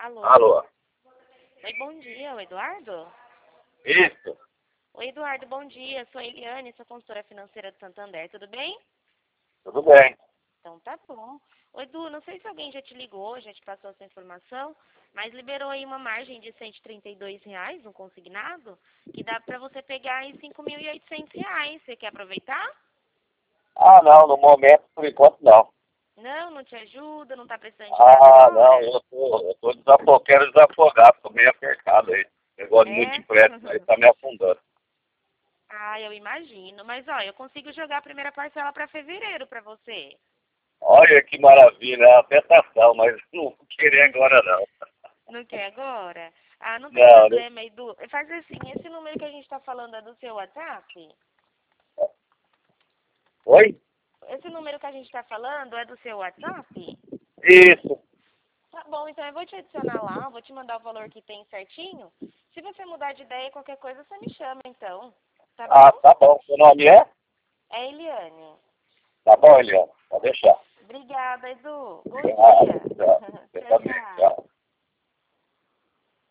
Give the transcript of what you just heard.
Alô? Alô? Oi, bom dia, o Eduardo? Isso, Oi, Eduardo, bom dia. Sou a Eliane, sou consultora financeira do Santander, tudo bem? tudo bem. Então tá bom. Ô, Edu, não sei se alguém já te ligou, já te passou essa informação, mas liberou aí uma margem de R$ 132, um consignado, que dá pra você pegar aí R$ 5.800. Você quer aproveitar? Ah, não, no momento, por enquanto, não. Não, não te ajuda, não tá precisando de nada Não, agora? quero desafogar, tô meio apertado aí. Negócio muito É? empréstimo aí, tá me afundando. Ah, eu imagino. Mas, ó, eu consigo jogar a primeira parcela pra fevereiro pra você. Olha que maravilha, é uma tentação, mas não vou querer agora não. Não quer agora? Ah, não tem Não, né? problema, Edu. Faz assim, esse número que a gente tá falando é do seu WhatsApp? Oi? Esse número que a gente tá falando é do seu WhatsApp? Isso. Tá bom, então eu vou te adicionar lá, vou te mandar o valor que tem certinho. Se você mudar de ideia, qualquer coisa, você me chama, então. Tá Ah, bom? tá bom. Seu nome é? É Eliane. Tá bom, Eliana, pode deixar. Obrigada, Edu. Bom Ah, dia. tchau. Você Tchau, também, tchau. tchau.